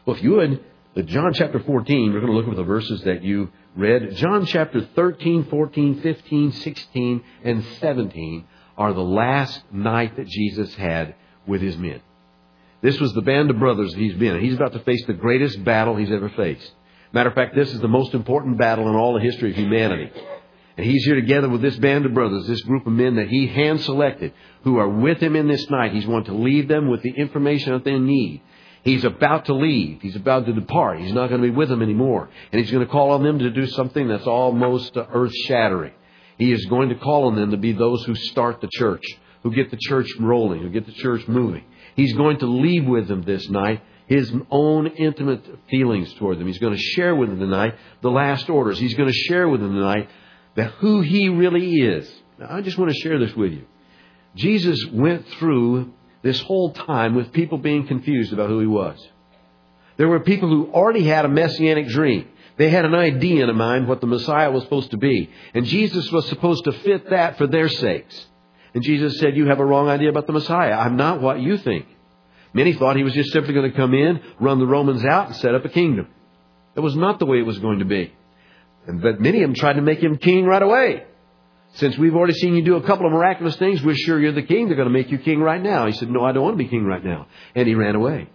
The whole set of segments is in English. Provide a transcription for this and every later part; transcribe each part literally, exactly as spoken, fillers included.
Well, if you would, John chapter fourteen, we're going to look at the verses that you read. John chapter thirteen, fourteen, fifteen, sixteen, and seventeen are the last night that Jesus had with His men. This was the band of brothers He's been in. He's about to face the greatest battle He's ever faced. Matter of fact, this is the most important battle in all the history of humanity. And He's here together with this band of brothers, this group of men that He hand-selected, who are with Him in this night. He's wanting to leave them with the information that they need. He's about to leave. He's about to depart. He's not going to be with them anymore. And He's going to call on them to do something that's almost earth-shattering. He is going to call on them to be those who start the church, who get the church rolling, who get the church moving. He's going to leave with them this night His own intimate feelings toward them. He's going to share with them tonight the last orders. He's going to share with them tonight that who He really is. Now, I just want to share this with you. Jesus went through this whole time with people being confused about who He was. There were people who already had a messianic dream. They had an idea in mind what the Messiah was supposed to be. And Jesus was supposed to fit that for their sakes. And Jesus said, you have a wrong idea about the Messiah. I'm not what you think. Many thought He was just simply going to come in, run the Romans out, and set up a kingdom. That was not the way it was going to be. And but many of them tried to make Him king right away. Since we've already seen you do a couple of miraculous things, we're sure you're the king. They're going to make you king right now. He said, no, I don't want to be king right now. And He ran away.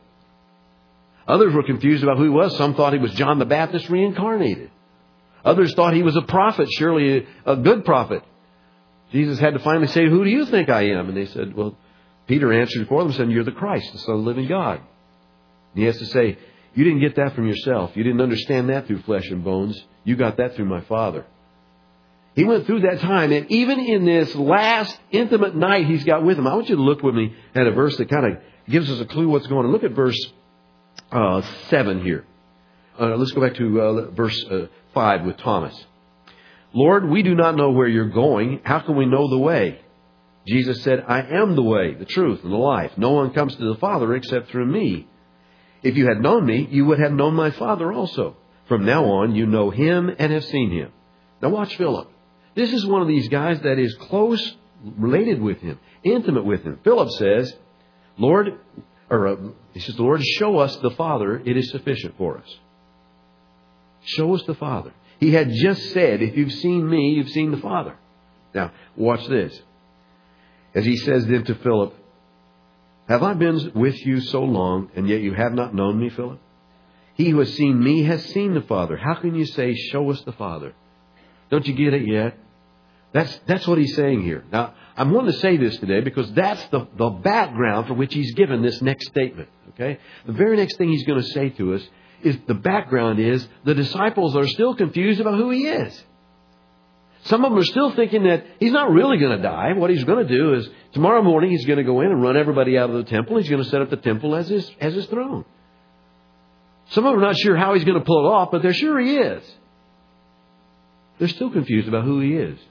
Others were confused about who He was. Some thought He was John the Baptist reincarnated. Others thought He was a prophet, surely a good prophet. Jesus had to finally say, who do you think I am? And they said, well, Peter answered for them, saying, you're the Christ, the Son of the living God. And He has to say, you didn't get that from yourself. You didn't understand that through flesh and bones. You got that through my Father. He went through that time, and even in this last intimate night He's got with them, I want you to look with me at a verse that kind of gives us a clue what's going on. Look at verse uh, seven here. Uh, let's go back to uh, verse uh, five with Thomas. Lord, we do not know where you're going. How can we know the way? Jesus said, I am the way, the truth, and the life. No one comes to the Father except through me. If you had known me, you would have known my Father also. From now on, you know Him and have seen Him. Now watch Philip. This is one of these guys that is close related with Him, intimate with Him. Philip says, Lord, or uh, he says, Lord, show us the Father. It is sufficient for us. Show us the Father. He had just said, if you've seen me, you've seen the Father. Now, watch this. As he says then to Philip, have I been with you so long, and yet you have not known me, Philip? He who has seen me has seen the Father. How can you say, show us the Father? Don't you get it yet? That's that's what he's saying here. Now, I'm wanting to say this today because that's the, the background for which he's given this next statement. Okay? The very next thing he's going to say to us is the background is the disciples are still confused about who He is. Some of them are still thinking that He's not really going to die. What He's going to do is tomorrow morning He's going to go in and run everybody out of the temple. He's going to set up the temple as His, as his throne. Some of them are not sure how He's going to pull it off, but they're sure He is. They're still confused about who He is.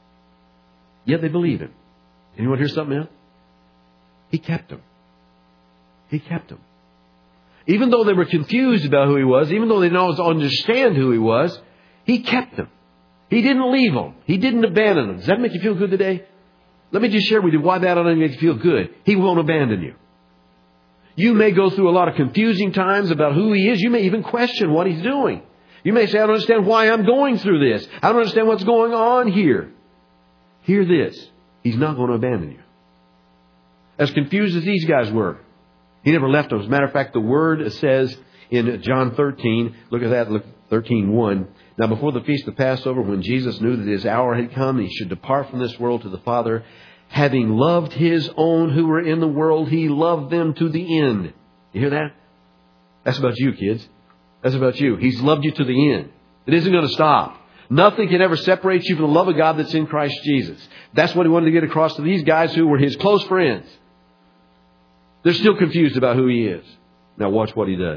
Yet they believe Him. And you want to hear something else? He kept them. He kept them. Even though they were confused about who He was, even though they didn't understand who He was, He kept them. He didn't leave them. He didn't abandon them. Does that make you feel good today? Let me just share with you why that ought to make you feel good. He won't abandon you. You may go through a lot of confusing times about who He is. You may even question what He's doing. You may say, I don't understand why I'm going through this. I don't understand what's going on here. Hear this. He's not going to abandon you. As confused as these guys were, He never left them. As a matter of fact, the Word says in John thirteen, look at that, look, thirteen one. Now before the feast of Passover, when Jesus knew that His hour had come, He should depart from this world to the Father, having loved His own who were in the world, He loved them to the end. You hear that? That's about you, kids. That's about you. He's loved you to the end. It isn't going to stop. Nothing can ever separate you from the love of God that's in Christ Jesus. That's what He wanted to get across to these guys who were His close friends. They're still confused about who He is. Now watch what He does.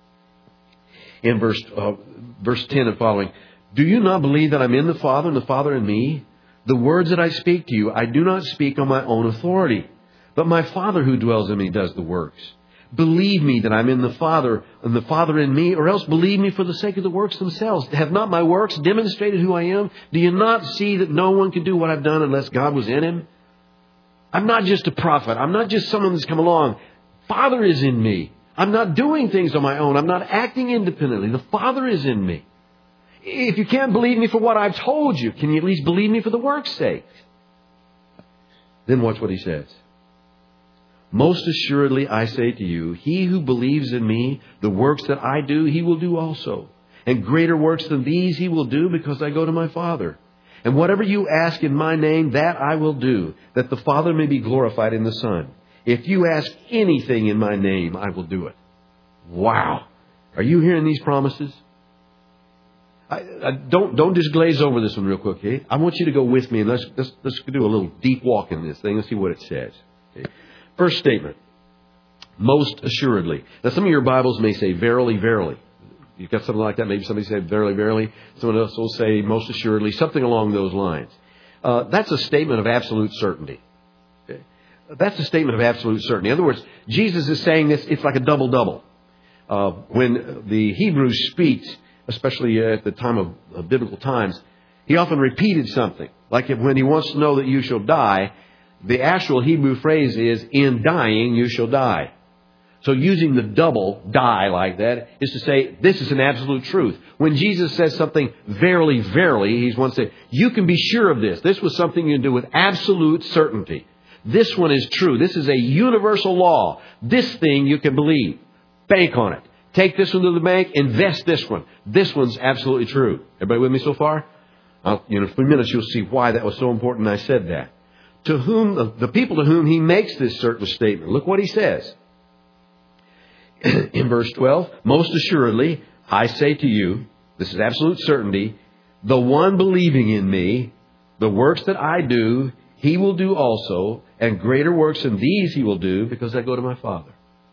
In verse uh, verse ten and following, do you not believe that I'm in the Father and the Father in me? The words that I speak to you, I do not speak on my own authority, but my Father who dwells in me does the works. Believe me that I'm in the Father and the Father in me, or else believe me for the sake of the works themselves. Have not my works demonstrated who I am? Do you not see that no one can do what I've done unless God was in him? I'm not just a prophet. I'm not just someone that's come along. Father is in me. I'm not doing things on my own. I'm not acting independently. The Father is in me. If you can't believe me for what I've told you, can you at least believe me for the work's sake? Then watch what he says. Most assuredly, I say to you, he who believes in me, the works that I do, he will do also. And greater works than these he will do, because I go to my Father. And whatever you ask in my name, that I will do, that the Father may be glorified in the Son. If you ask anything in my name, I will do it. Wow. Are you hearing these promises? I, I, don't don't just glaze over this one real quick. Okay? I want you to go with me and let's, let's, let's do a little deep walk in this thing and see what it says. Okay? First statement. Most assuredly. Now some of your Bibles may say verily, verily. You've got something like that. Maybe somebody said verily, verily. Someone else will say most assuredly. Something along those lines. Uh, that's a statement of absolute certainty. Okay? That's a statement of absolute certainty. In other words, Jesus is saying this. It's like a double-double. Uh, when the Hebrew speaks, especially at the time of, of biblical times, he often repeated something. Like when he wants to know that you shall die, the actual Hebrew phrase is, in dying you shall die. So using the double, die, like that, is to say, this is an absolute truth. When Jesus says something, verily, verily, he's one to say, you can be sure of this. This was something you can do with absolute certainty. This one is true. This is a universal law. This thing you can believe. Bank on it. Take this one to the bank, invest this one. This one's absolutely true. Everybody with me so far? I'll, you know, in a few minutes you'll see why that was so important I said that. To whom, the, the people to whom he makes this certain statement, look what he says. In verse twelve, most assuredly, I say to you, this is absolute certainty, the one believing in me, the works that I do, he will do also, and greater works than these he will do, because I go to my Father.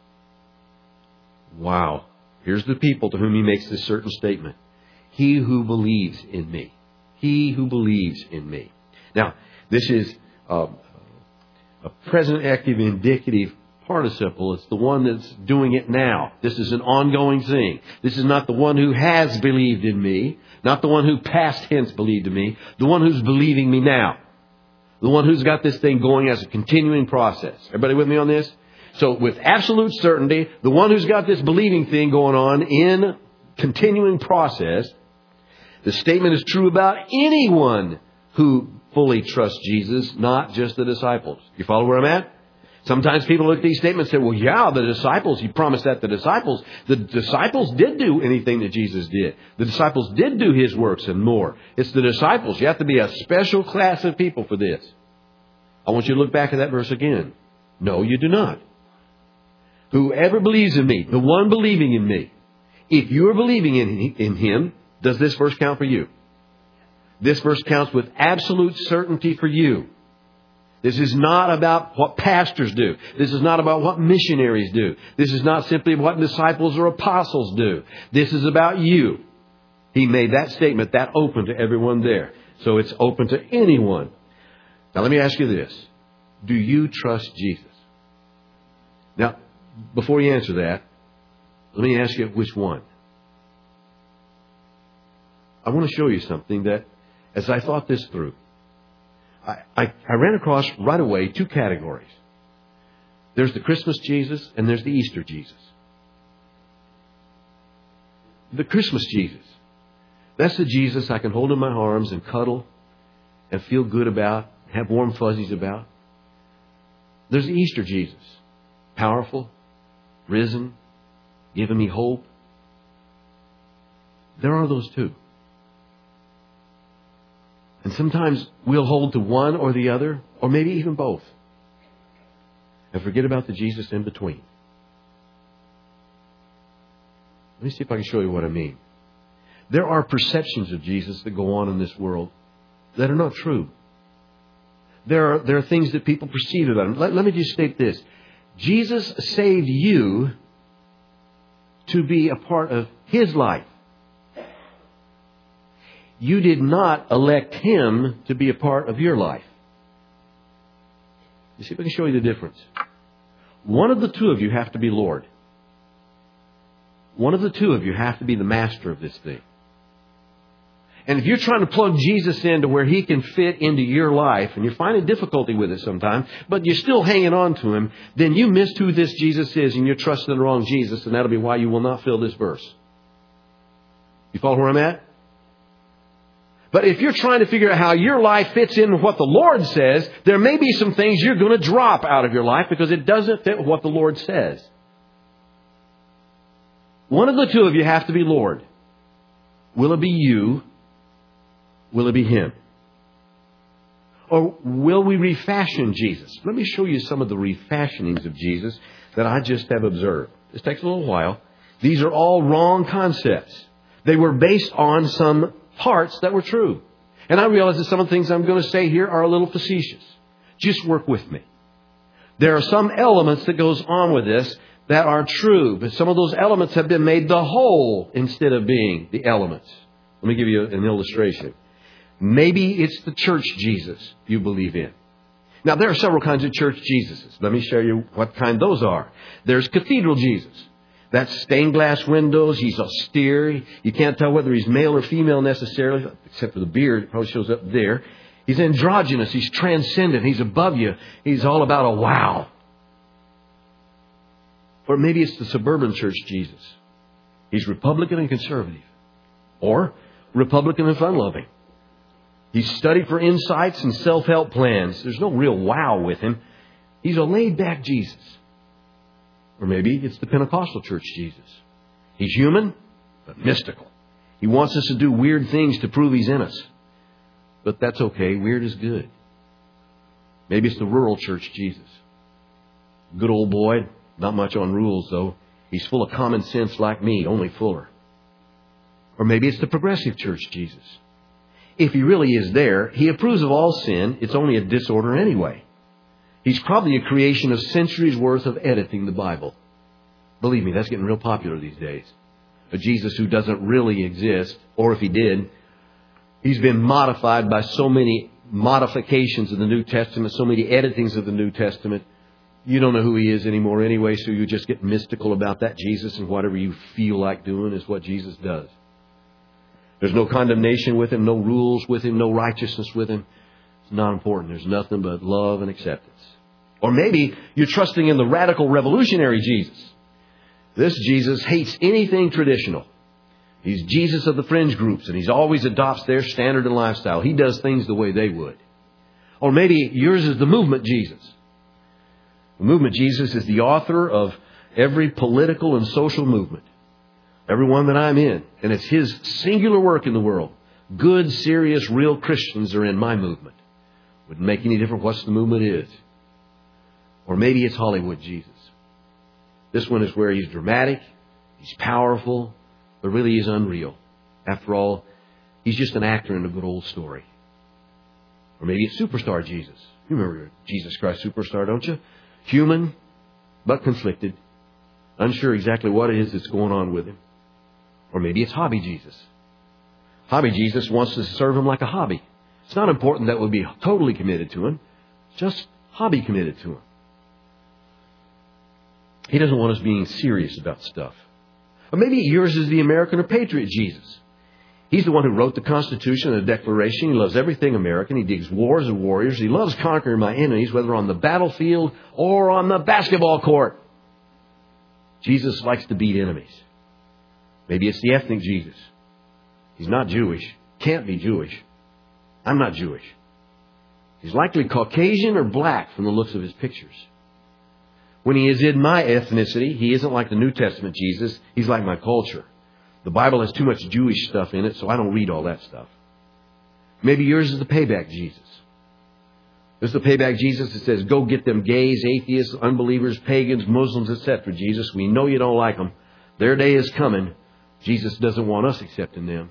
Wow. Here's the people to whom he makes this certain statement. He who believes in me. He who believes in me. Now, this is uh, a present active indicative participle. It's the one that's doing it now. This is an ongoing thing. This is not the one who has believed in me, not the one who past tense believed in me, the one who's believing me now. The one who's got this thing going as a continuing process. Everybody with me on this? So with absolute certainty, the one who's got this believing thing going on in continuing process, the statement is true about anyone who fully trusts Jesus, not just the disciples. You follow where I'm at? Sometimes people look at these statements and say, well, yeah, the disciples, he promised that to the disciples. The disciples did do anything that Jesus did. The disciples did do his works and more. It's the disciples. You have to be a special class of people for this. I want you to look back at that verse again. No, you do not. Whoever believes in me, the one believing in me, if you're believing in, in him, does this verse count for you? This verse counts with absolute certainty for you. This is not about what pastors do. This is not about what missionaries do. This is not simply what disciples or apostles do. This is about you. He made that statement that open to everyone there. So it's open to anyone. Now let me ask you this. Do you trust Jesus? Now, before you answer that, let me ask you which one. I want to show you something that, as I thought this through, I, I, I ran across right away two categories. There's the Christmas Jesus and there's the Easter Jesus. The Christmas Jesus. That's the Jesus I can hold in my arms and cuddle and feel good about, have warm fuzzies about. There's the Easter Jesus. Powerful, risen, giving me hope. There are those two. And sometimes we'll hold to one or the other, or maybe even both, and forget about the Jesus in between. Let me see if I can show you what I mean. There are perceptions of Jesus that go on in this world that are not true. There are, there are things that people perceive about him. Let, let me just state this. Jesus saved you to be a part of his life. You did not elect him to be a part of your life. You see if I can show you the difference. One of the two of you have to be Lord. One of the two of you have to be the master of this thing. And if you're trying to plug Jesus into where He can fit into your life, and you're finding difficulty with it sometimes, but you're still hanging on to Him, then you missed who this Jesus is and you're trusting the wrong Jesus, and that'll be why you will not fill this verse. You follow where I'm at? But if you're trying to figure out how your life fits in with what the Lord says, there may be some things you're going to drop out of your life because it doesn't fit with what the Lord says. One of the two of you have to be Lord. Will it be you? Will it be Him? Or will we refashion Jesus? Let me show you some of the refashionings of Jesus that I just have observed. This takes a little while. These are all wrong concepts. They were based on some parts that were true. And I realize that some of the things I'm going to say here are a little facetious. Just work with me. There are some elements that goes on with this that are true, but some of those elements have been made the whole instead of being the elements. Let me give you an illustration. Maybe it's the church Jesus you believe in. Now, there are several kinds of church Jesuses. Let me show you what kind those are. There's cathedral Jesus. That's stained glass windows. He's austere. You can't tell whether he's male or female necessarily, except for the beard. It probably shows up there. He's androgynous. He's transcendent. He's above you. He's all about a wow. Or maybe it's the suburban church Jesus. He's Republican and conservative. Or Republican and fun-loving. He's studied for insights and self-help plans. There's no real wow with him. He's a laid-back Jesus. Or maybe it's the Pentecostal church Jesus. He's human, but mystical. He wants us to do weird things to prove He's in us. But that's okay. Weird is good. Maybe it's the rural church Jesus. Good old boy. Not much on rules, though. He's full of common sense like me, only fuller. Or maybe it's the progressive church Jesus. If He really is there, He approves of all sin. It's only a disorder anyway. He's probably a creation of centuries worth of editing the Bible. Believe me, that's getting real popular these days. A Jesus who doesn't really exist, or if He did, He's been modified by so many modifications of the New Testament, so many editings of the New Testament. You don't know who He is anymore anyway, so you just get mystical about that Jesus, and whatever you feel like doing is what Jesus does. There's no condemnation with Him, no rules with Him, no righteousness with Him. It's not important. There's nothing but love and acceptance. Or maybe you're trusting in the radical revolutionary Jesus. This Jesus hates anything traditional. He's Jesus of the fringe groups, and He always adopts their standard and lifestyle. He does things the way they would. Or maybe yours is the movement Jesus. The movement Jesus is the author of every political and social movement. Every one that I'm in. And it's His singular work in the world. Good, serious, real Christians are in my movement. Wouldn't make any difference what the movement is. Or maybe it's Hollywood Jesus. This one is where He's dramatic, He's powerful, but really He's unreal. After all, He's just an actor in a good old story. Or maybe it's Superstar Jesus. You remember Jesus Christ Superstar, don't you? Human, but conflicted. Unsure exactly what it is that's going on with Him. Or maybe it's Hobby Jesus. Hobby Jesus wants to serve Him like a hobby. It's not important that we'll be totally committed to Him. Just hobby committed to Him. He doesn't want us being serious about stuff. Or maybe yours is the American or patriot Jesus. He's the one who wrote the Constitution and the Declaration. He loves everything American. He digs wars and warriors. He loves conquering my enemies, whether on the battlefield or on the basketball court. Jesus likes to beat enemies. Maybe it's the ethnic Jesus. He's not Jewish. Can't be Jewish. I'm not Jewish. He's likely Caucasian or black from the looks of his pictures. When He is in my ethnicity, He isn't like the New Testament Jesus. He's like my culture. The Bible has too much Jewish stuff in it, so I don't read all that stuff. Maybe yours is the payback Jesus. This is the payback Jesus that says, go get them gays, atheists, unbelievers, pagans, Muslims, et cetera. Jesus, we know you don't like them. Their day is coming. Jesus doesn't want us accepting them.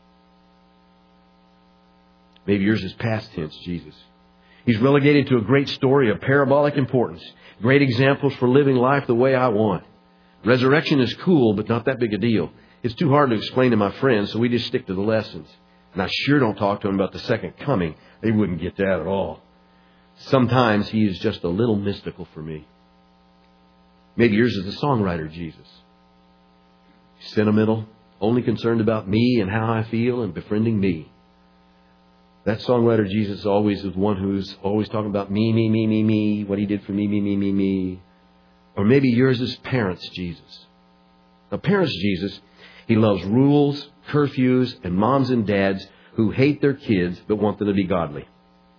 Maybe yours is past tense Jesus. He's relegated to a great story of parabolic importance. Great examples for living life the way I want. Resurrection is cool, but not that big a deal. It's too hard to explain to my friends, so we just stick to the lessons. And I sure don't talk to them about the second coming. They wouldn't get that at all. Sometimes He is just a little mystical for me. Maybe yours is the songwriter Jesus. Sentimental, only concerned about me and how I feel and befriending me. That songwriter Jesus always is one who's always talking about me, me, me, me, me, what He did for me, me, me, me, me. Or maybe yours is parents Jesus. Now, parents Jesus, He loves rules, curfews, and moms and dads who hate their kids but want them to be godly.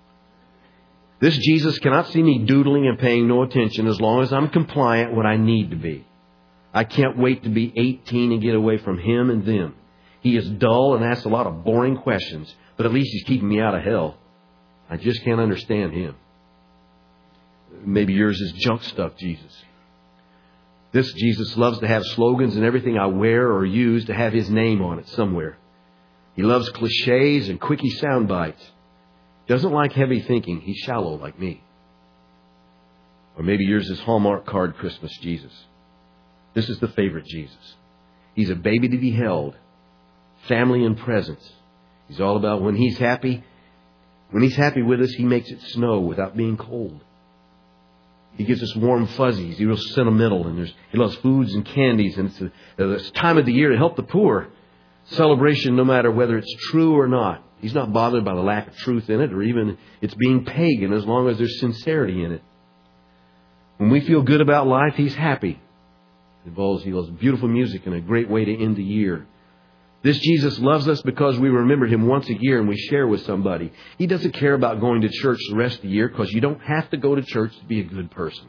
This Jesus cannot see me doodling and paying no attention as long as I'm compliant when I need to be. I can't wait to be eighteen and get away from him and them. He is dull and asks a lot of boring questions, but at least He's keeping me out of hell. I just can't understand Him. Maybe yours is junk stuff Jesus. This Jesus loves to have slogans and everything I wear or use to have His name on it somewhere. He loves cliches and quickie sound bites. Doesn't like heavy thinking. He's shallow like me. Or maybe yours is Hallmark card Christmas Jesus. This is the favorite Jesus. He's a baby to be held. Family and presence. He's all about when He's happy. When He's happy with us, He makes it snow without being cold. He gives us warm fuzzies. He's real sentimental. And there's, He loves foods and candies. And it's the it's time of the year to help the poor. Celebration no matter whether it's true or not. He's not bothered by the lack of truth in it or even it's being pagan as long as there's sincerity in it. When we feel good about life, He's happy. It involves, He loves beautiful music and a great way to end the year. This Jesus loves us because we remember Him once a year and we share with somebody. He doesn't care about going to church the rest of the year because you don't have to go to church to be a good person.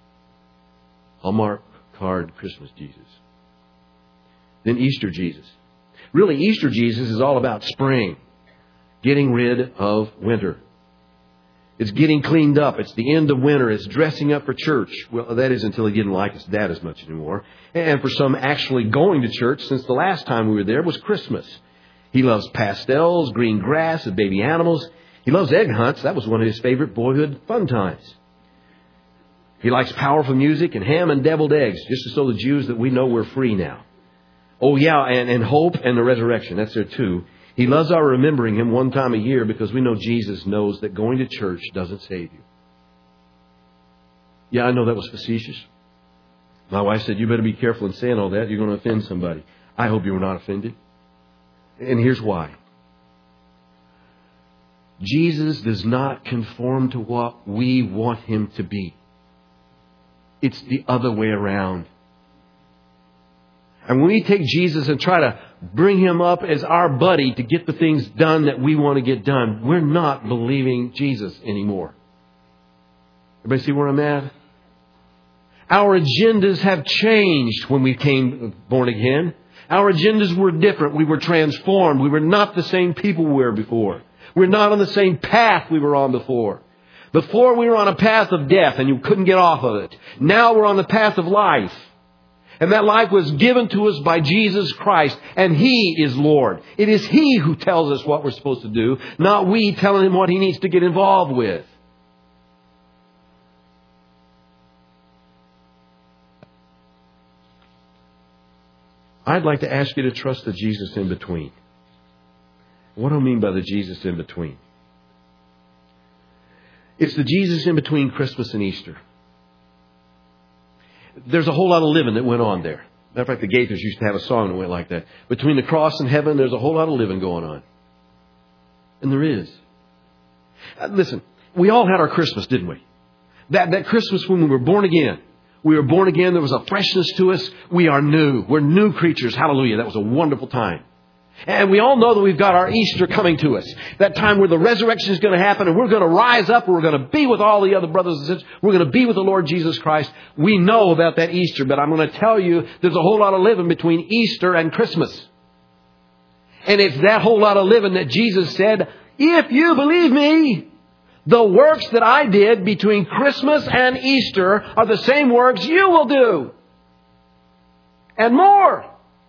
Hallmark card Christmas Jesus. Then Easter Jesus. Really, Easter Jesus is all about spring. Getting rid of winter. It's getting cleaned up. It's the end of winter. It's dressing up for church. Well, that is until He didn't like us that as much anymore. And for some, actually going to church since the last time we were there was Christmas. He loves pastels, green grass, and baby animals. He loves egg hunts. That was one of His favorite boyhood fun times. He likes powerful music and ham and deviled eggs, just so the Jews that we know we're free now. Oh, yeah, and, and hope and the resurrection. That's there too. He loves our remembering Him one time a year because we know Jesus knows that going to church doesn't save you. Yeah, I know that was facetious. My wife said, you better be careful in saying all that. You're going to offend somebody. I hope you were not offended. And here's why. Jesus does not conform to what we want Him to be. It's the other way around. And when we take Jesus and try to bring Him up as our buddy to get the things done that we want to get done, we're not believing Jesus anymore. Everybody see where I'm at? Our agendas have changed when we came born again. Our agendas were different. We were transformed. We were not the same people we were before. We're not on the same path we were on before. Before we were on a path of death and you couldn't get off of it. Now we're on the path of life. And that life was given to us by Jesus Christ. And He is Lord. It is He who tells us what we're supposed to do, not we telling Him what He needs to get involved with. I'd like to ask you to trust the Jesus in between. What do I mean by the Jesus in between? It's the Jesus in between Christmas and Easter. There's a whole lot of living that went on there. Matter of fact, the Gaithers used to have a song that went like that. Between the cross and heaven, there's a whole lot of living going on. And there is. Uh, listen, we all had our Christmas, didn't we? That, that Christmas when we were born again. We were born again. There was a freshness to us. We are new. We're new creatures. Hallelujah. That was a wonderful time. And we all know that we've got our Easter coming to us. That time where the resurrection is going to happen and we're going to rise up. We're going to be with all the other brothers and sisters. We're going to be with the Lord Jesus Christ. We know about that Easter, but I'm going to tell you there's a whole lot of living between Easter and Christmas. And it's that whole lot of living that Jesus said, if you believe me, the works that I did between Christmas and Easter are the same works you will do. And more.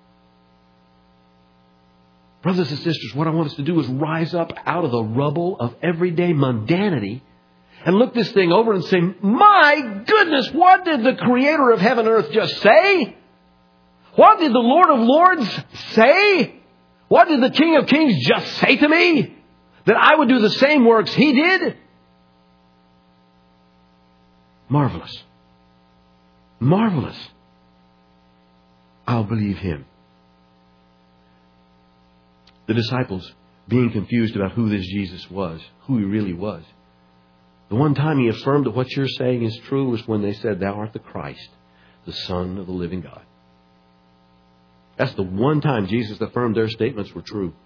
Brothers and sisters, what I want us to do is rise up out of the rubble of everyday mundanity and look this thing over and say, my goodness, what did the Creator of heaven and earth just say? What did the Lord of Lords say? What did the King of Kings just say to me? That I would do the same works He did? Marvelous. Marvelous. I'll believe Him. The disciples being confused about who this Jesus was, who He really was. The one time He affirmed that what you're saying is true was when they said, Thou art the Christ, the Son of the living God. That's the one time Jesus affirmed their statements were true.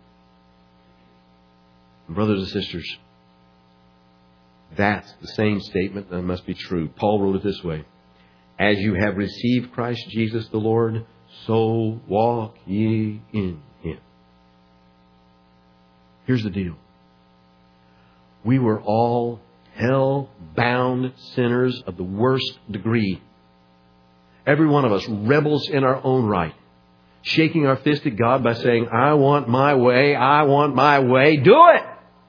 And brothers and sisters, that's the same statement that must be true. Paul wrote it this way. As you have received Christ Jesus the Lord, so walk ye in Him. Here's the deal. We were all hell-bound sinners of the worst degree. Every one of us rebels in our own right, shaking our fist at God by saying, I want my way, I want my way, do it!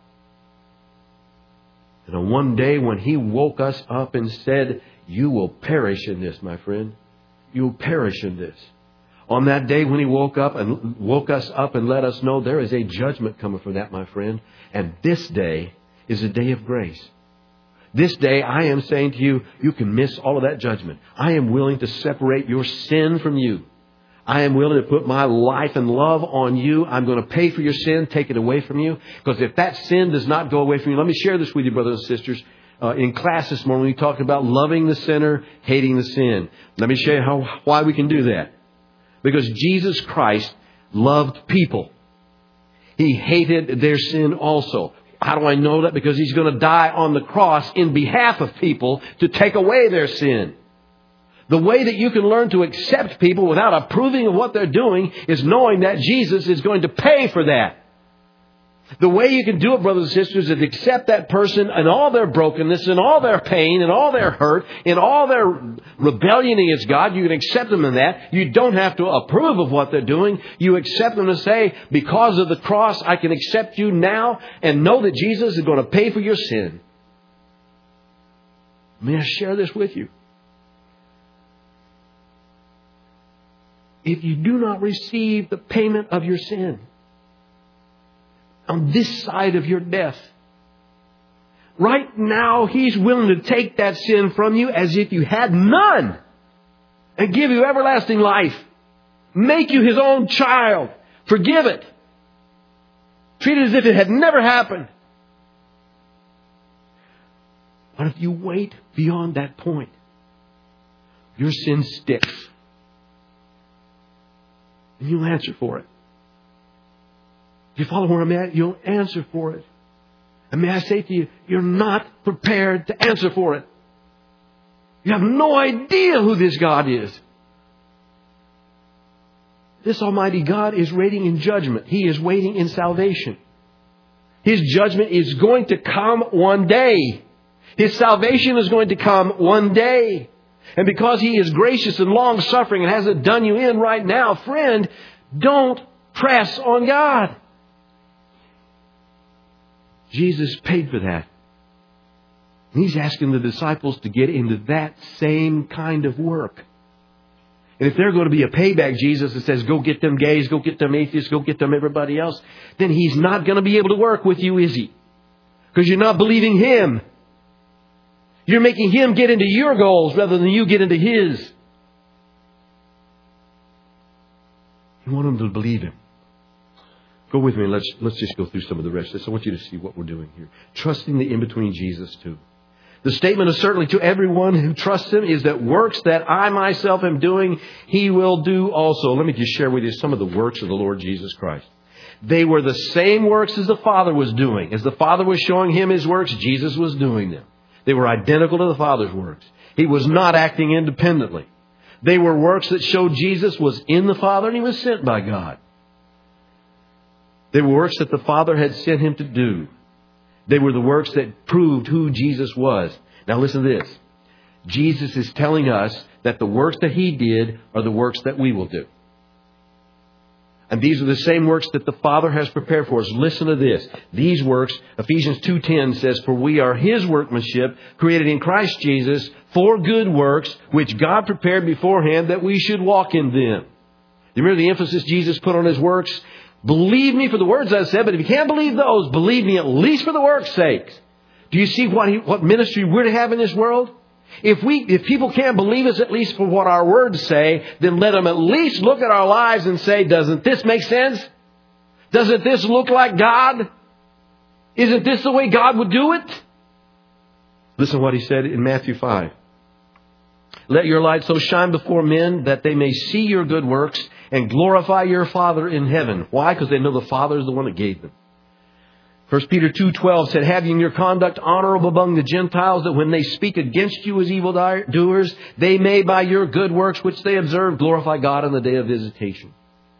And on one day when He woke us up and said, you will perish in this, my friend. You will perish in this. On that day when He woke up and woke us up and let us know there is a judgment coming for that, my friend. And this day is a day of grace. This day, I am saying to you, you can miss all of that judgment. I am willing to separate your sin from you. I am willing to put my life and love on you. I'm going to pay for your sin, take it away from you. Because if that sin does not go away from you, let me share this with you, brothers and sisters. Uh, in class this morning, we talked about loving the sinner, hating the sin. Let me show you how, why we can do that. Because Jesus Christ loved people. He hated their sin also. How do I know that? Because He's going to die on the cross in behalf of people to take away their sin. The way that you can learn to accept people without approving of what they're doing is knowing that Jesus is going to pay for that. The way you can do it, brothers and sisters, is accept that person and all their brokenness and all their pain and all their hurt and all their rebellion against God. You can accept them in that. You don't have to approve of what they're doing. You accept them to say, because of the cross, I can accept you now and know that Jesus is going to pay for your sin. May I share this with you? If you do not receive the payment of your sin on this side of your death, right now He's willing to take that sin from you as if you had none and give you everlasting life. Make you His own child. Forgive it. Treat it as if it had never happened. But if you wait beyond that point, your sin sticks. And you'll answer for it. If you follow where I'm at, you'll answer for it. And may I say to you, you're not prepared to answer for it. You have no idea who this God is. This Almighty God is waiting in judgment. He is waiting in salvation. His judgment is going to come one day. His salvation is going to come one day. And because He is gracious and long-suffering and hasn't done you in right now, friend, don't press on God. Jesus paid for that. And He's asking the disciples to get into that same kind of work. And if they're going to be a payback Jesus that says, go get them gays, go get them atheists, go get them everybody else, then He's not going to be able to work with you, is He? Because you're not believing Him. You're making Him get into your goals rather than you get into His. You want them to believe Him. Go with me. Let's, let's just go through some of the rest of this. I want you to see what we're doing here. Trusting the in-between Jesus too. The statement is certainly to everyone who trusts Him is that works that I myself am doing, He will do also. Let me just share with you some of the works of the Lord Jesus Christ. They were the same works as the Father was doing. As the Father was showing Him His works, Jesus was doing them. They were identical to the Father's works. He was not acting independently. They were works that showed Jesus was in the Father and He was sent by God. They were works that the Father had sent Him to do. They were the works that proved who Jesus was. Now listen to this. Jesus is telling us that the works that He did are the works that we will do. And these are the same works that the Father has prepared for us. Listen to this. These works, Ephesians two ten says, for we are His workmanship, created in Christ Jesus for good works, which God prepared beforehand that we should walk in them. You remember the emphasis Jesus put on His works? Believe me for the words I said, but if you can't believe those, believe me at least for the work's sake. Do you see what, he, what ministry we're to have in this world? If we, if people can't believe us at least for what our words say, then let them at least look at our lives and say, doesn't this make sense? Doesn't this look like God? Isn't this the way God would do it? Listen to what He said in Matthew five. Let your light so shine before men that they may see your good works and glorify your Father in heaven. Why? Because they know the Father is the one that gave them. First Peter two twelve said, having your conduct honorable among the Gentiles, that when they speak against you as evildoers, they may by your good works which they observe glorify God on the day of visitation.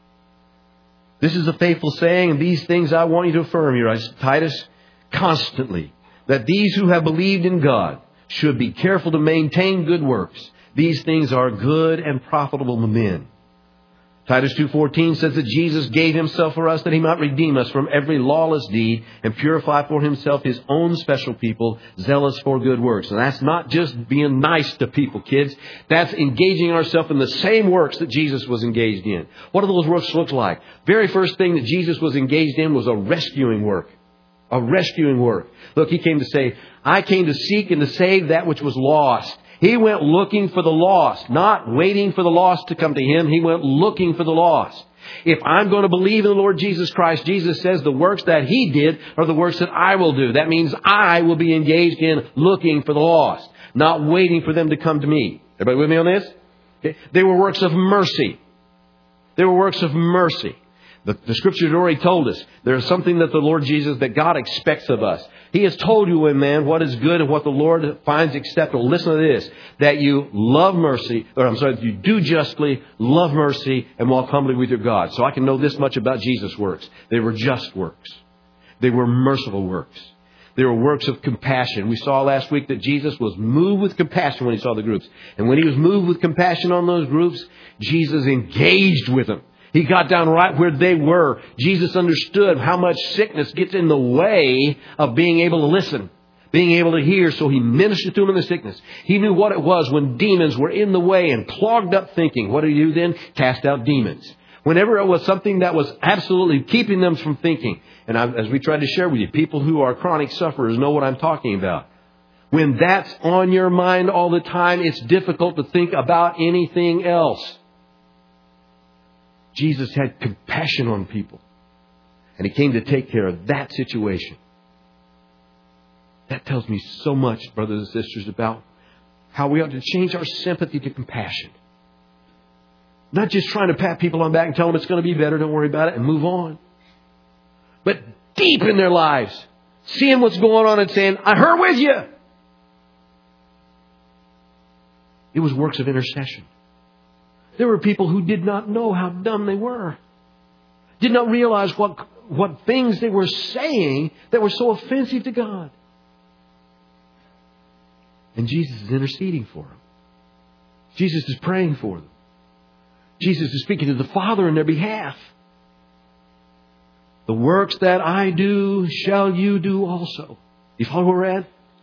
This is a faithful saying, and these things I want you to affirm here, Titus, constantly, that these who have believed in God should be careful to maintain good works. These things are good and profitable to men. Titus two fourteen says that Jesus gave Himself for us that He might redeem us from every lawless deed and purify for Himself His own special people, zealous for good works. And that's not just being nice to people, kids. That's engaging ourselves in the same works that Jesus was engaged in. What do those works look like? Very first thing that Jesus was engaged in was a rescuing work. A rescuing work. Look, He came to say, I came to seek and to save that which was lost. He went looking for the lost, not waiting for the lost to come to Him. He went looking for the lost. If I'm going to believe in the Lord Jesus Christ, Jesus says the works that He did are the works that I will do. That means I will be engaged in looking for the lost, not waiting for them to come to me. Everybody with me on this? Okay. They were works of mercy. They were works of mercy. The, the Scripture had already told us there is something that the Lord Jesus, that God expects of us. He has told you, man, what is good and what the Lord finds acceptable. Listen to this, that you love mercy, or I'm sorry, that you do justly, love mercy, and walk humbly with your God. So I can know this much about Jesus' works. They were just works. They were merciful works. They were works of compassion. We saw last week that Jesus was moved with compassion when He saw the groups. And when He was moved with compassion on those groups, Jesus engaged with them. He got down right where they were. Jesus understood how much sickness gets in the way of being able to listen, being able to hear. So He ministered to them in the sickness. He knew what it was when demons were in the way and clogged up thinking. What did He do then? Cast out demons. Whenever it was something that was absolutely keeping them from thinking. And I, as we tried to share with you, people who are chronic sufferers know what I'm talking about. When that's on your mind all the time, it's difficult to think about anything else. Jesus had compassion on people. And He came to take care of that situation. That tells me so much, brothers and sisters, about how we ought to change our sympathy to compassion. Not just trying to pat people on the back and tell them it's going to be better, don't worry about it, and move on. But deep in their lives, seeing what's going on and saying, I'm here with you. It was works of intercession. There were people who did not know how dumb they were. Did not realize what, what things they were saying that were so offensive to God. And Jesus is interceding for them. Jesus is praying for them. Jesus is speaking to the Father on their behalf. The works that I do shall you do also. You follow where we're at?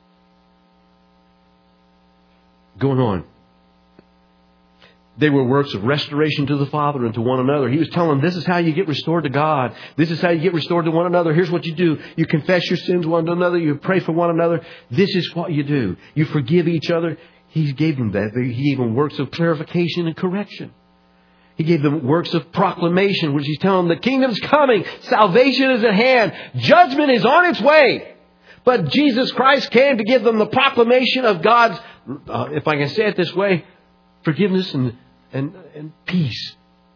Going on. They were works of restoration to the Father and to one another. He was telling them, this is how you get restored to God. This is how you get restored to one another. Here's what you do. You confess your sins one to another. You pray for one another. This is what you do. You forgive each other. He gave them that. He gave them works of clarification and correction. He gave them works of proclamation, which He's telling them the kingdom's coming. Salvation is at hand. Judgment is on its way. But Jesus Christ came to give them the proclamation of God's, uh, if I can say it this way, forgiveness and And, and peace.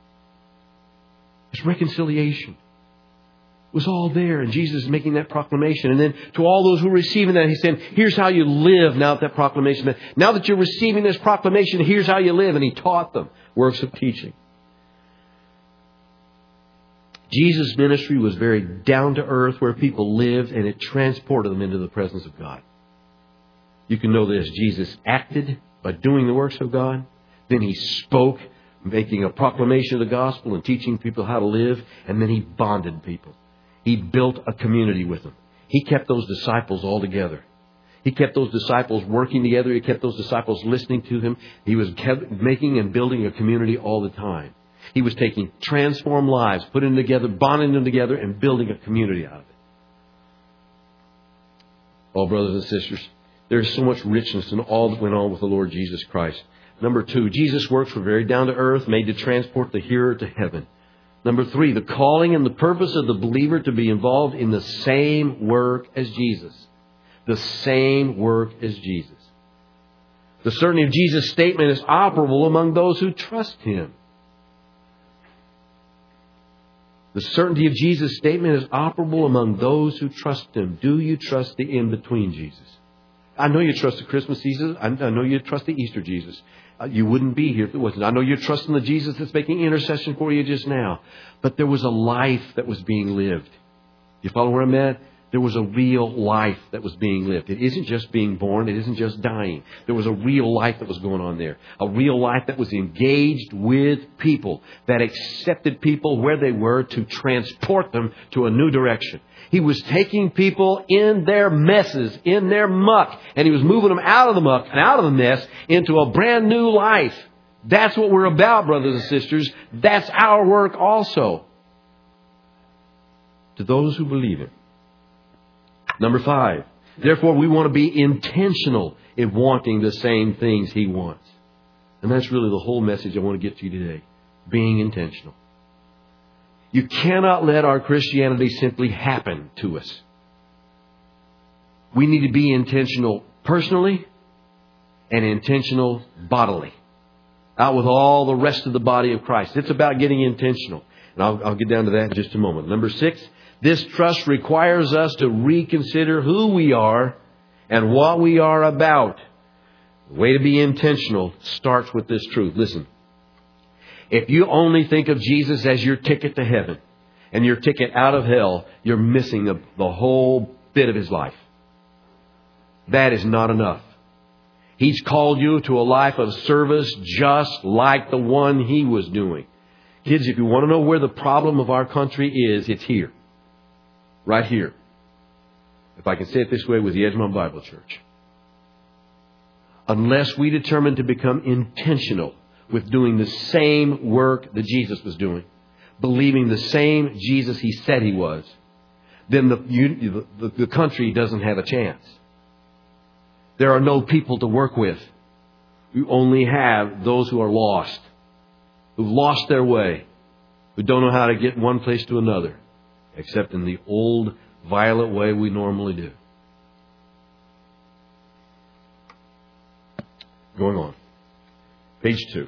It's reconciliation. It was all there. And Jesus is making that proclamation. And then to all those who are receiving that, He's saying, here's how you live now that, that proclamation. Now that you're receiving this proclamation, here's how you live. And He taught them works of teaching. Jesus' ministry was very down to earth where people lived, and it transported them into the presence of God. You can know this. Jesus acted by doing the works of God. Then He spoke, making a proclamation of the gospel and teaching people how to live. And then He bonded people. He built a community with them. He kept those disciples all together. He kept those disciples working together. He kept those disciples listening to Him. He was kept making and building a community all the time. He was taking transformed lives, putting them together, bonding them together, and building a community out of it. Oh, brothers and sisters, there is so much richness in all that went on with the Lord Jesus Christ. Number two, Jesus' works were very down to earth, made to transport the hearer to heaven. Number three, the calling and the purpose of the believer to be involved in the same work as Jesus. The same work as Jesus. The certainty of Jesus' statement is operable among those who trust Him. The certainty of Jesus' statement is operable among those who trust Him. Do you trust the in-between Jesus? I know you trust the Christmas Jesus. I know you trust the Easter Jesus. Uh, you wouldn't be here if it wasn't. I know you're trusting the Jesus that's making intercession for you just now. But there was a life that was being lived. You follow where I'm at? There was a real life that was being lived. It isn't just being born. It isn't just dying. There was a real life that was going on there. A real life that was engaged with people, that accepted people where they were to transport them to a new direction. He was taking people in their messes, in their muck, and He was moving them out of the muck and out of the mess into a brand new life. That's what we're about, brothers and sisters. That's our work also. To those who believe Him. Number five, therefore we want to be intentional in wanting the same things He wants. And that's really the whole message I want to get to you today. Being intentional. You cannot let our Christianity simply happen to us. We need to be intentional personally and intentional bodily. Out with all the rest of the body of Christ. It's about getting intentional. And I'll, I'll get down to that in just a moment. Number six, this trust requires us to reconsider who we are and what we are about. The way to be intentional starts with this truth. Listen, if you only think of Jesus as your ticket to heaven and your ticket out of hell, you're missing the, the whole bit of His life. That is not enough. He's called you to a life of service just like the one He was doing. Kids, if you want to know where the problem of our country is, it's here. Right here. If I can say it this way, with the Edgemont Bible Church. Unless we determine to become intentional with doing the same work that Jesus was doing, believing the same Jesus He said He was, then the, you, the, the country doesn't have a chance. There are no people to work with. You only have those who are lost, who've lost their way, who don't know how to get one place to another, except in the old, violent way we normally do. Going on. Page two.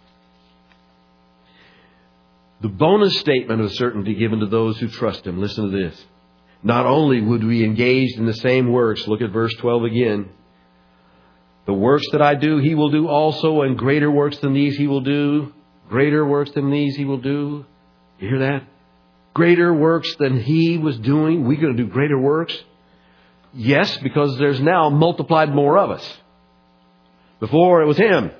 The bonus statement of certainty given to those who trust Him. Listen to this. Not only would we engage in the same works, look at verse twelve again. The works that I do, He will do also, and greater works than these He will do. Greater works than these He will do. You hear that? Greater works than He was doing. We're going to do greater works? Yes, because there's now multiplied more of us. Before it was Him.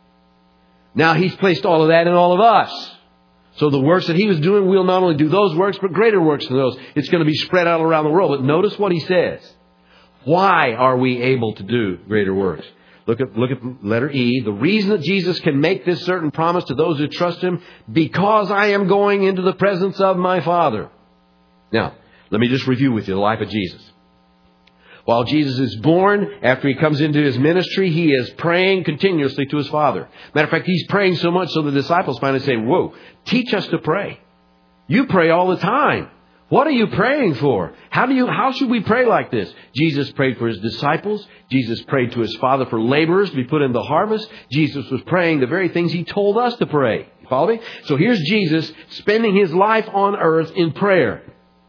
Now He's placed all of that in all of us. So the works that He was doing, we'll not only do those works, but greater works than those. It's going to be spread out around the world. But notice what He says. Why are we able to do greater works? Look at, look at letter E. The reason that Jesus can make this certain promise to those who trust Him, because I am going into the presence of my Father. Now, let me just review with you the life of Jesus. While Jesus is born, after He comes into His ministry, He is praying continuously to His Father. Matter of fact, He's praying so much so the disciples finally say, whoa, teach us to pray. You pray all the time. What are you praying for? How do you, how should we pray like this? Jesus prayed for His disciples. Jesus prayed to His Father for laborers to be put in the harvest. Jesus was praying the very things He told us to pray. You follow me? So here's Jesus spending His life on earth in prayer.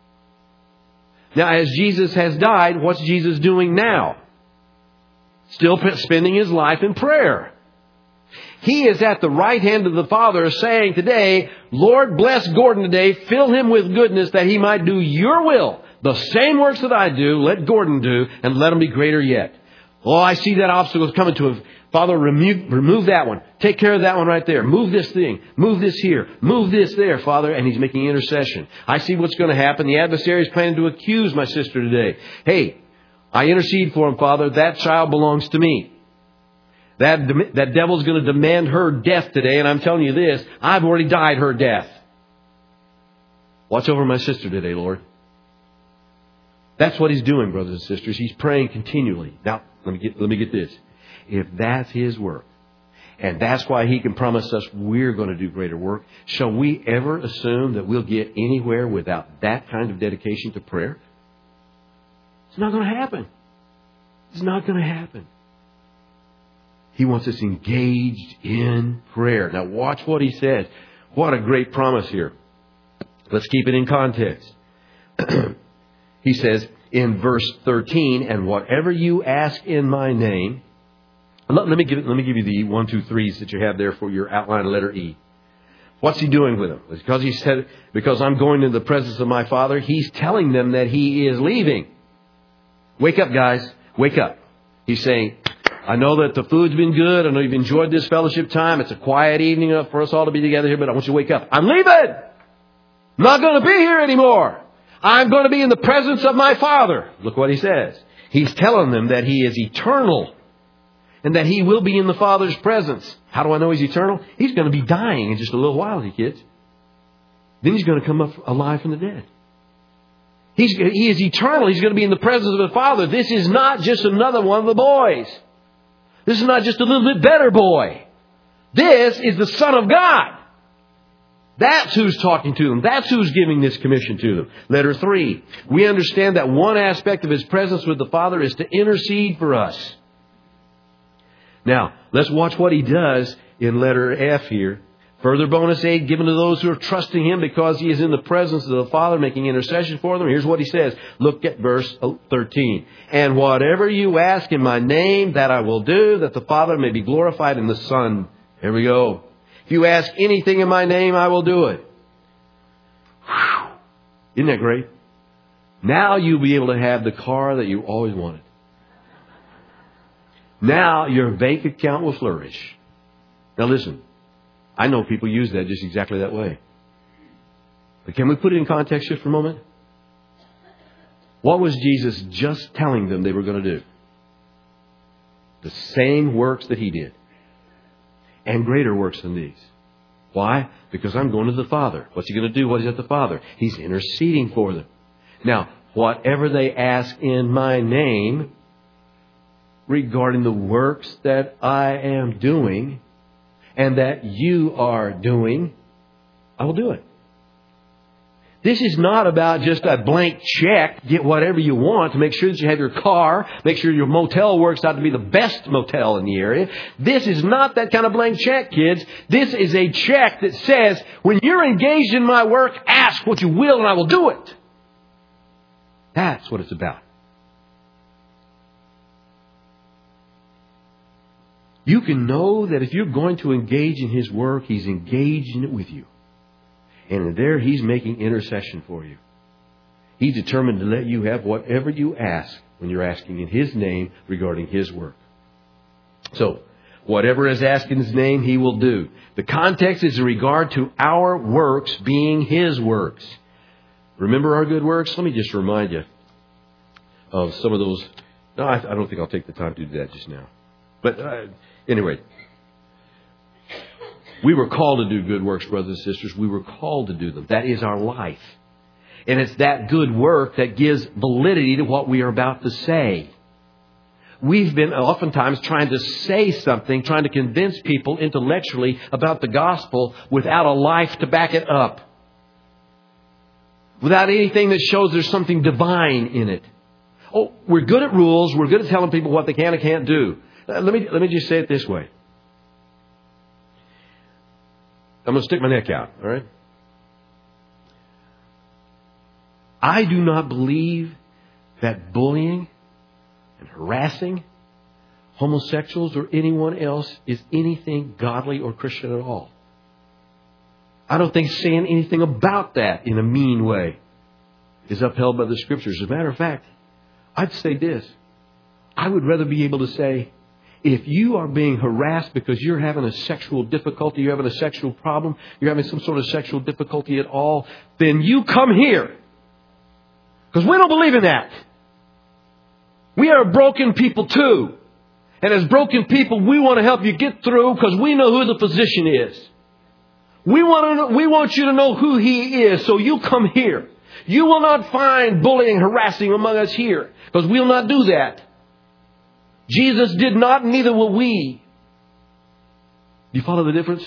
Now, as Jesus has died, what's Jesus doing now? Still spending His life in prayer. He is at the right hand of the Father saying today, Lord, bless Gordon today. Fill him with goodness that he might do your will. The same works that I do, let Gordon do, and let him be greater yet. Oh, I see that obstacle coming to him. Father, remove, remove that one. Take care of that one right there. Move this thing. Move this here. Move this there, Father. And He's making intercession. I see what's going to happen. The adversary is planning to accuse my sister today. Hey, I intercede for him, Father. That child belongs to me. That, that devil's going to demand her death today. And I'm telling you this, I've already died her death. Watch over my sister today, Lord. That's what He's doing, brothers and sisters. He's praying continually. Now, let me get, let me get this. If that's His work, And that's why He can promise us we're going to do greater work. Shall we ever assume that we'll get anywhere without that kind of dedication to prayer? It's not going to happen. It's not going to happen. He wants us engaged in prayer. Now watch what He says. What a great promise here. Let's keep it in context. He says in verse thirteen, and whatever you ask in my name. Let, let me give let me give you the one, two, threes that you have there for your outline of letter E. What's He doing with them? Because He said, because I'm going into the presence of my Father, He's telling them that He is leaving. Wake up, guys. Wake up. He's saying, I know that the food's been good. I know you've enjoyed this fellowship time. It's a quiet evening for us all to be together here, but I want you to wake up. I'm leaving. I'm not going to be here anymore. I'm going to be in the presence of my Father. Look what He says. He's telling them that He is eternal and that He will be in the Father's presence. How do I know He's eternal? He's going to be dying in just a little while, you kids. Then He's going to come up alive from the dead. He's, he is eternal. He's going to be in the presence of the Father. This is not just another one of the boys. This is not just a little bit better boy. This is the Son of God. That's who's talking to them. That's who's giving this commission to them. Letter three. We understand that one aspect of His presence with the Father is to intercede for us. Now, let's watch what He does in letter F here. Further bonus aid given to those who are trusting Him because He is in the presence of the Father making intercession for them. Here's what He says. Look at verse thirteen. And whatever you ask in my name, that I will do, that the Father may be glorified in the Son. Here we go. If you ask anything in my name, I will do it. Whew. Isn't that great? Now you'll be able to have the car that you always wanted. Now your bank account will flourish. Now listen. I know people use that just exactly that way. But can we put it in context just for a moment? What was Jesus just telling them they were going to do? The same works that He did. And greater works than these. Why? Because I'm going to the Father. What's He going to do? What is at the Father? He's interceding for them. Now, whatever they ask in my name regarding the works that I am doing and that you are doing, I will do it. This is not about just a blank check, get whatever you want to make sure that you have your car, make sure your motel works out to be the best motel in the area. This is not that kind of blank check, kids. This is a check that says, when you're engaged in my work, ask what you will and I will do it. That's what it's about. You can know that if you're going to engage in His work, He's engaged in it with you. And there He's making intercession for you. He's determined to let you have whatever you ask when you're asking in His name regarding His work. So, whatever is asked in His name, He will do. The context is in regard to our works being His works. Remember our good works? Let me just remind you of some of those. No, I, I don't think I'll take the time to do that just now. But uh, anyway, we were called to do good works, brothers and sisters. We were called to do them. That is our life. And it's that good work that gives validity to what we are about to say. We've been oftentimes trying to say something, trying to convince people intellectually about the gospel without a life to back it up. Without anything that shows there's something divine in it. Oh, we're good at rules. We're good at telling people what they can and can't do. Let me, let me just say it this way. I'm going to stick my neck out, all right? I do not believe that bullying and harassing homosexuals or anyone else is anything godly or Christian at all. I don't think saying anything about that in a mean way is upheld by the Scriptures. As a matter of fact, I'd say this. I would rather be able to say, if you are being harassed because you're having a sexual difficulty, you're having a sexual problem, you're having some sort of sexual difficulty at all, then you come here. Because we don't believe in that. We are broken people too. And as broken people, we want to help you get through because we know who the physician is. We want to know, we want you to know who He is, so you come here. You will not find bullying, harassing among us here because we will not do that. Jesus did not, neither will we. Do you follow the difference?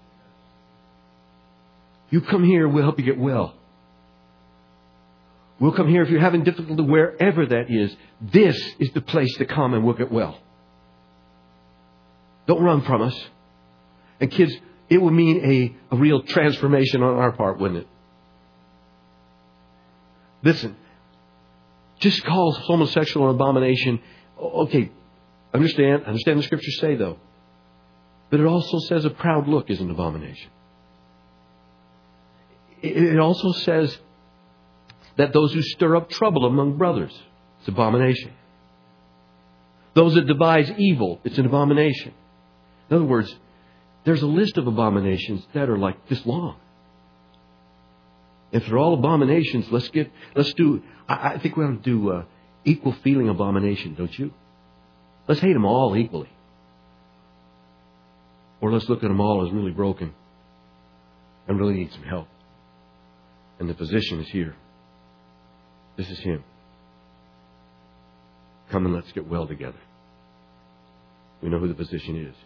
You come here, we'll help you get well. We'll come here if you're having difficulty wherever that is. This is the place to come and we'll get well. Don't run from us. And kids, it would mean a, a real transformation on our part, wouldn't it? Listen, just call homosexual an abomination. Okay, understand, understand the scriptures say though. But it also says a proud look is an abomination. It also says that those who stir up trouble among brothers, it's abomination. Those that devise evil, it's an abomination. In other words, there's a list of abominations that are like this long. If they're all abominations, let's get, let's do, I, I think we ought to do uh, equal feeling abomination, don't you? Let's hate them all equally. Or let's look at them all as really broken and really need some help. And the physician is here. This is Him. Come and let's get well together. We know who the physician is.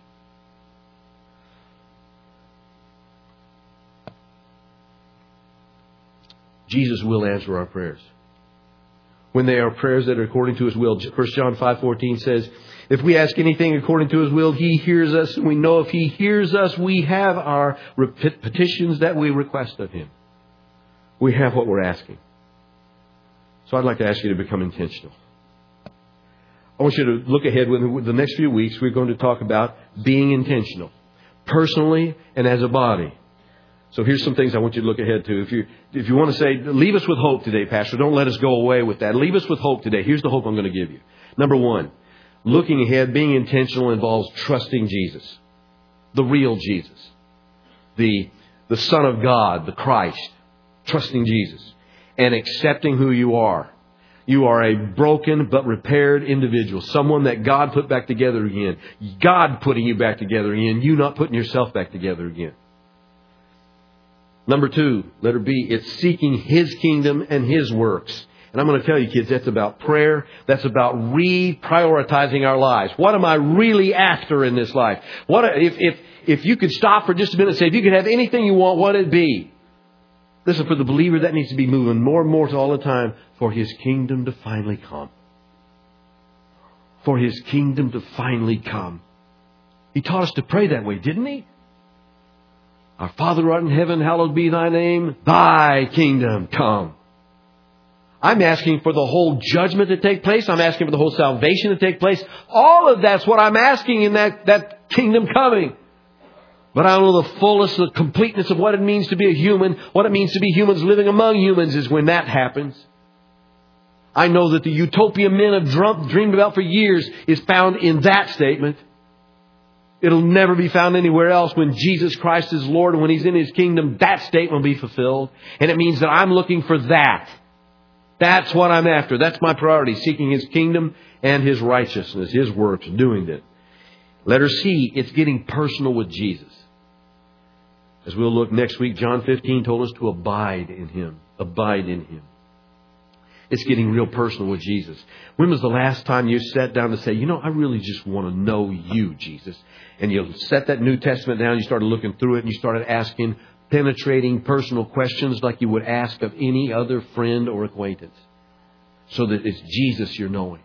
Jesus will answer our prayers. When they are prayers that are according to His will. First John five fourteen says, if we ask anything according to His will, He hears us. And we know if He hears us, we have our petitions that we request of Him. We have what we're asking. So I'd like to ask you to become intentional. I want you to look ahead with the next few weeks. We're going to talk about being intentional, personally and as a body. So here's some things I want you to look ahead to. If you if you want to say, leave us with hope today, Pastor, don't let us go away with that. Leave us with hope today. Here's the hope I'm going to give you. Number one, looking ahead, being intentional involves trusting Jesus, the real Jesus, the, the Son of God, the Christ, trusting Jesus and accepting who you are. You are a broken but repaired individual, someone that God put back together again. God putting you back together again, you not putting yourself back together again. Number two, letter B, it's seeking His kingdom and His works. And I'm going to tell you, kids, that's about prayer. That's about reprioritizing our lives. What am I really after in this life? What if if if you could stop for just a minute and say, if you could have anything you want, what would it be? Listen, for the believer, that needs to be moving more and more to all the time for His kingdom to finally come. For His kingdom to finally come. He taught us to pray that way, didn't He? Our Father who art in heaven, hallowed be Thy name. Thy kingdom come. I'm asking for the whole judgment to take place. I'm asking for the whole salvation to take place. All of that's what I'm asking in that, that kingdom coming. But I don't know the fullest, the completeness of what it means to be a human. What it means to be humans living among humans is when that happens. I know that the utopia men have dreamed about for years is found in that statement. It'll never be found anywhere else. When Jesus Christ is Lord and when He's in His kingdom, that statement will be fulfilled. And it means that I'm looking for that. That's what I'm after. That's my priority, seeking His kingdom and His righteousness, His works, doing it. Letter C, it's getting personal with Jesus. As we'll look next week, John fifteen told us to abide in Him. Abide in Him. It's getting real personal with Jesus. When was the last time you sat down to say, you know, I really just want to know You, Jesus? And you set that New Testament down, you started looking through it, and you started asking penetrating personal questions like you would ask of any other friend or acquaintance. So that it's Jesus you're knowing.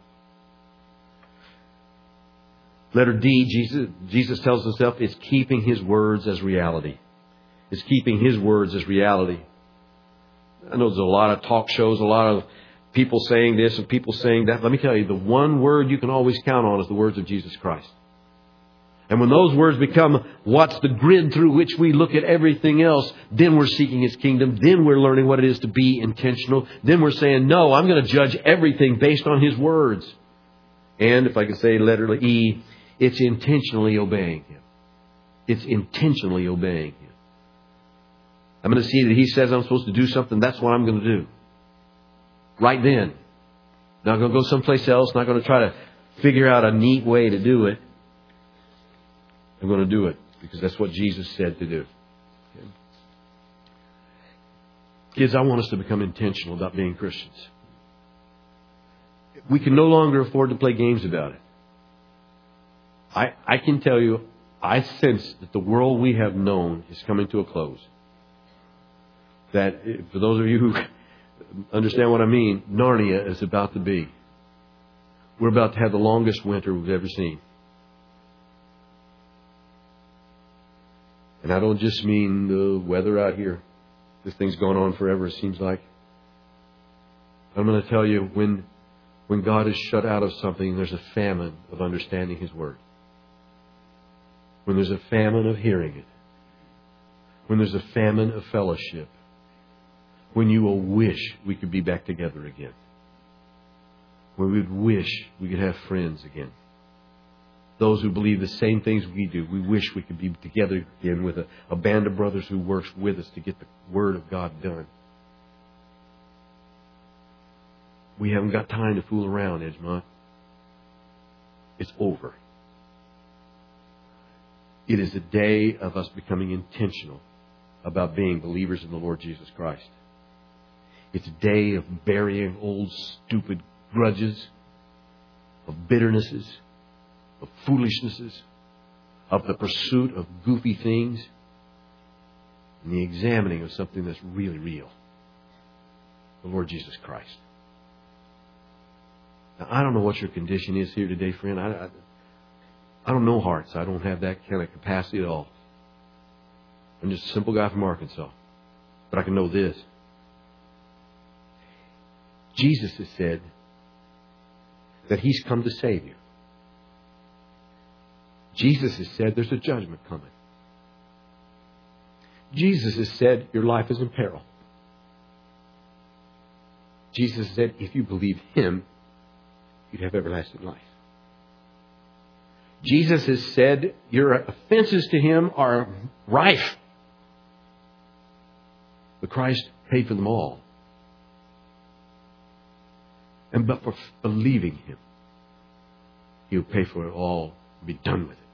Letter D, Jesus, Jesus tells Himself, it's keeping His words as reality. It's keeping His words as reality. I know there's a lot of talk shows, a lot of people saying this and people saying that. Let me tell you, the one word you can always count on is the words of Jesus Christ. And when those words become what's the grid through which we look at everything else, then we're seeking His kingdom. Then we're learning what it is to be intentional. Then we're saying, no, I'm going to judge everything based on His words. And if I could say letter E, it's intentionally obeying Him. It's intentionally obeying Him. I'm going to see that He says I'm supposed to do something. That's what I'm going to do. Right then. Not going to go someplace else. Not going to try to figure out a neat way to do it. I'm going to do it because that's what Jesus said to do. Okay. Kids, I want us to become intentional about being Christians. We can no longer afford to play games about it. I, I can tell you, I sense that the world we have known is coming to a close. That, for those of you who understand what I mean, Narnia is about to be. We're about to have the longest winter we've ever seen. And I don't just mean the weather out here. This thing's gone on forever, it seems like. I'm going to tell you, when, when God is shut out of something, there's a famine of understanding His Word. When there's a famine of hearing it. When there's a famine of fellowship. When you will wish we could be back together again. When we would wish we could have friends again. Those who believe the same things we do, we wish we could be together again with a, a band of brothers who works with us to get the Word of God done. We haven't got time to fool around, Edgemont. It's over. It is a day of us becoming intentional about being believers in the Lord Jesus Christ. It's a day of burying old stupid grudges, of bitternesses, of foolishnesses, of the pursuit of goofy things, and the examining of something that's really real. The Lord Jesus Christ. Now, I don't know what your condition is here today, friend. I, I, I don't know hearts. I don't have that kind of capacity at all. I'm just a simple guy from Arkansas. But I can know this. Jesus has said that He's come to save you. Jesus has said there's a judgment coming. Jesus has said your life is in peril. Jesus said if you believe Him, you'd have everlasting life. Jesus has said your offenses to Him are rife. But Christ paid for them all. And but for believing Him, He'll pay for it all and be done with it.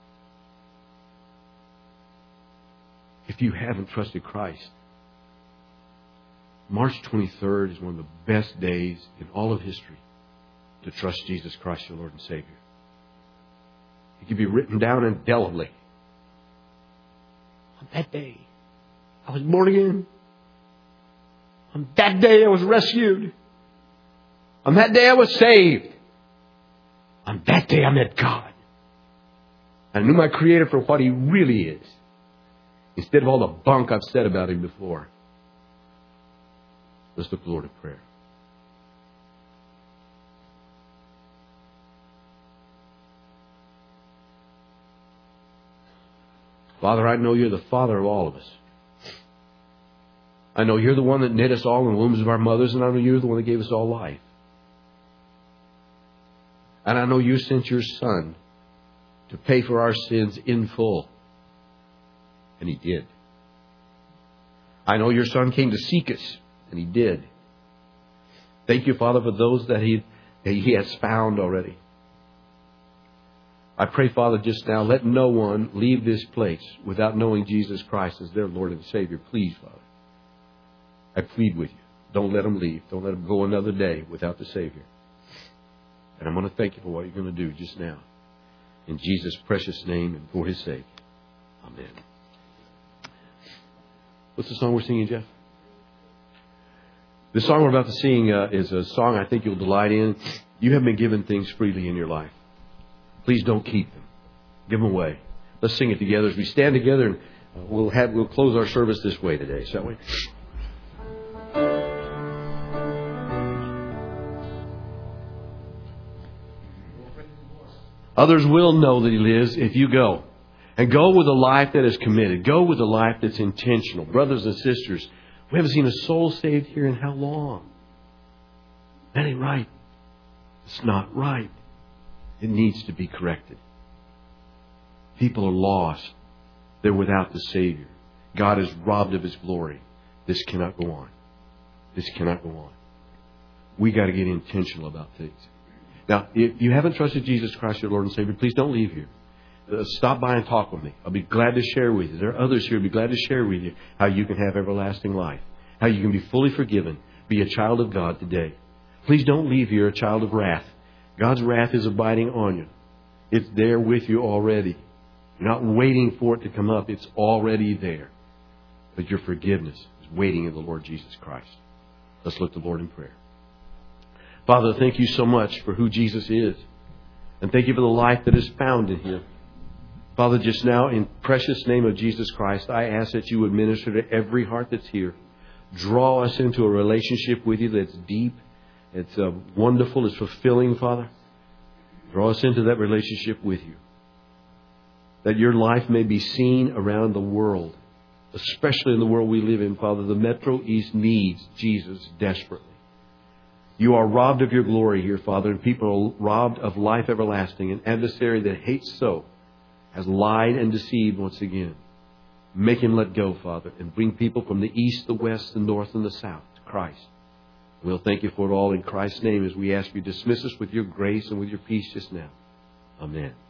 If you haven't trusted Christ, March twenty-third is one of the best days in all of history to trust Jesus Christ, your Lord and Savior. It can be written down indelibly. On that day, I was born again. On that day, I was rescued. On that day, I was saved. On that day, I met God. I knew my Creator for what He really is, instead of all the bunk I've said about Him before. Let's look to the Lord in prayer. Father, I know You're the Father of all of us. I know You're the one that knit us all in the wombs of our mothers, and I know You're the one that gave us all life. And I know You sent Your Son to pay for our sins in full. And He did. I know Your Son came to seek us, and He did. Thank You, Father, for those that He, that he has found already. I pray, Father, just now, let no one leave this place without knowing Jesus Christ as their Lord and Savior. Please, Father. I plead with You. Don't let them leave. Don't let them go another day without the Savior. And I'm going to thank You for what You're going to do just now. In Jesus' precious name and for His sake. Amen. What's the song we're singing, Jeff? The song we're about to sing uh, is a song I think you'll delight in. You have been given things freely in your life. Please don't keep them. Give them away. Let's sing it together as we stand together, and uh, we'll have we'll close our service this way today, shall we? Others will know that He lives if you go. And go with a life that is committed. Go with a life that's intentional. Brothers and sisters, we haven't seen a soul saved here in how long? That ain't right. It's not right. It needs to be corrected. People are lost. They're without the Savior. God is robbed of His glory. This cannot go on. This cannot go on. We got to get intentional about things. Now, if you haven't trusted Jesus Christ, your Lord and Savior, please don't leave here. Uh, stop by and talk with me. I'll be glad to share with you. There are others here who will be glad to share with you how you can have everlasting life, how you can be fully forgiven, be a child of God today. Please don't leave here a child of wrath. God's wrath is abiding on you. It's there with you already. You're not waiting for it to come up. It's already there. But your forgiveness is waiting in the Lord Jesus Christ. Let's look to the Lord in prayer. Father, thank you so much for who Jesus is. And thank you for the life that is found in Him. Father, just now, in precious name of Jesus Christ, I ask that you would minister to every heart that's here. Draw us into a relationship with you that's deep, it's uh, wonderful, it's fulfilling, Father. Draw us into that relationship with you. That your life may be seen around the world, especially in the world we live in, Father. The Metro East needs Jesus desperately. You are robbed of your glory here, Father, and people are robbed of life everlasting. An adversary that hates so has lied and deceived once again. Make him let go, Father, and bring people from the east, the west, the north, and the south to Christ. We'll thank you for it all in Christ's name as we ask you to dismiss us with your grace and with your peace just now. Amen.